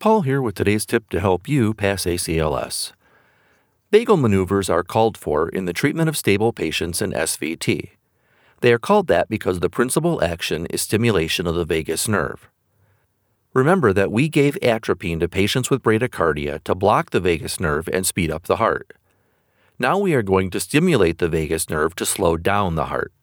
Paul here with today's tip to help you pass ACLS. Vagal maneuvers are called for in the treatment of stable patients in SVT. They are called that because the principal action is stimulation of the vagus nerve. Remember that we gave atropine to patients with bradycardia to block the vagus nerve and speed up the heart. Now we are going to stimulate the vagus nerve to slow down the heart.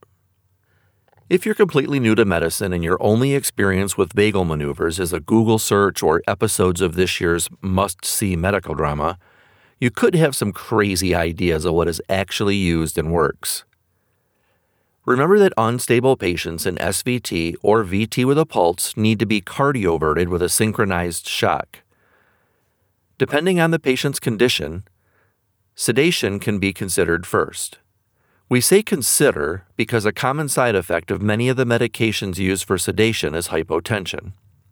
If you're completely new to medicine and your only experience with vagal maneuvers is a Google search or episodes of this year's must-see medical drama, you could have some crazy ideas of what is actually used and works. Remember that unstable patients in SVT or VT with a pulse need to be cardioverted with a synchronized shock. Depending on the patient's condition, sedation can be considered first. We say consider because a common side effect of many of the medications used for sedation is hypotension.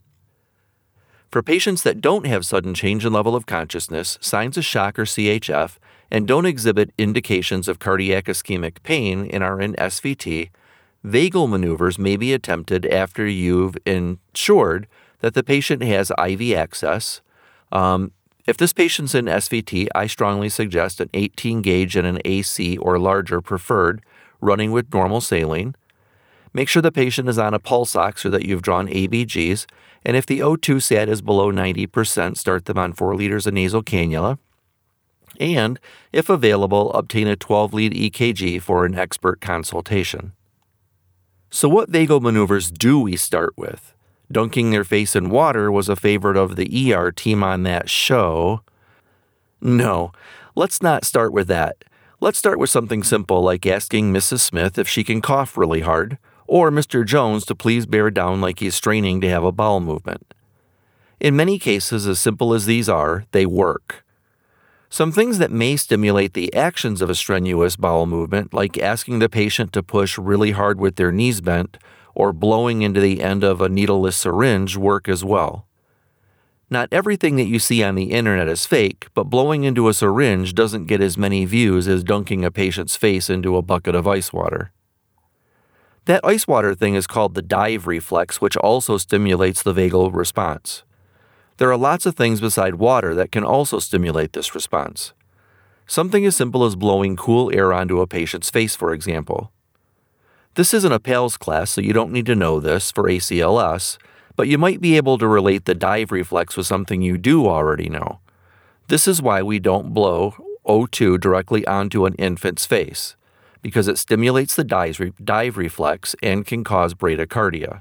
For patients that don't have sudden change in level of consciousness, signs of shock or CHF, and don't exhibit indications of cardiac ischemic pain and are in SVT, vagal maneuvers may be attempted after you've ensured that the patient has IV access. If this patient's in SVT, I strongly suggest an 18 gauge and an AC or larger preferred, running with normal saline. Make sure the patient is on a pulse ox or that you've drawn ABGs, and if the O2 sat is below 90%, start them on 4 liters of nasal cannula. And, if available, obtain a 12-lead EKG for an expert consultation. So what vagal maneuvers do we start with? Dunking their face in water was a favorite of the ER team on that show. No, let's not start with that. Let's start with something simple like asking Mrs. Smith if she can cough really hard, or Mr. Jones to please bear down like he's straining to have a bowel movement. In many cases, as simple as these are, they work. Some things that may stimulate the actions of a strenuous bowel movement, like asking the patient to push really hard with their knees bent, or blowing into the end of a needleless syringe, work as well. Not everything that you see on the internet is fake, but blowing into a syringe doesn't get as many views as dunking a patient's face into a bucket of ice water. That ice water thing is called the dive reflex, which also stimulates the vagal response. There are lots of things beside water that can also stimulate this response. Something as simple as blowing cool air onto a patient's face, for example. This isn't a PALS class, so you don't need to know this for ACLS, but you might be able to relate the dive reflex with something you do already know. This is why we don't blow O2 directly onto an infant's face, because it stimulates the dive reflex and can cause bradycardia.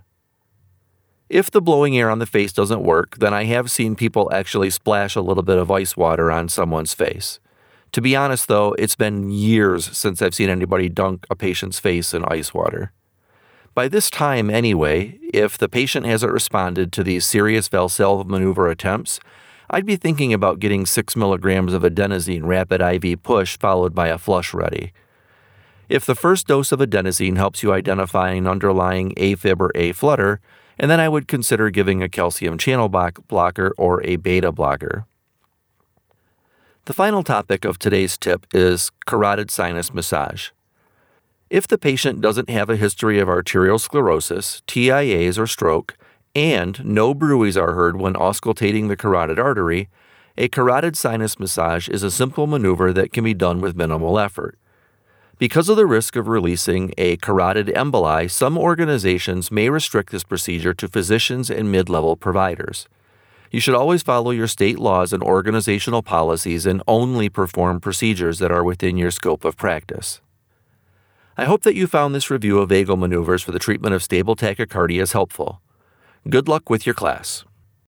If the blowing air on the face doesn't work, then I have seen people actually splash a little bit of ice water on someone's face. To be honest, though, it's been years since I've seen anybody dunk a patient's face in ice water. By this time, anyway, if the patient hasn't responded to these serious Valsalva maneuver attempts, I'd be thinking about getting 6 milligrams of adenosine rapid IV push followed by a flush ready. If the first dose of adenosine helps you identify an underlying AFib or A-flutter, and then I would consider giving a calcium channel blocker or a beta blocker. The final topic of today's tip is carotid sinus massage. If the patient doesn't have a history of arterial sclerosis, TIAs, or stroke, and no bruits are heard when auscultating the carotid artery, a carotid sinus massage is a simple maneuver that can be done with minimal effort. Because of the risk of releasing a carotid emboli, some organizations may restrict this procedure to physicians and mid-level providers. You should always follow your state laws and organizational policies and only perform procedures that are within your scope of practice. I hope that you found this review of vagal maneuvers for the treatment of stable tachycardia helpful. Good luck with your class.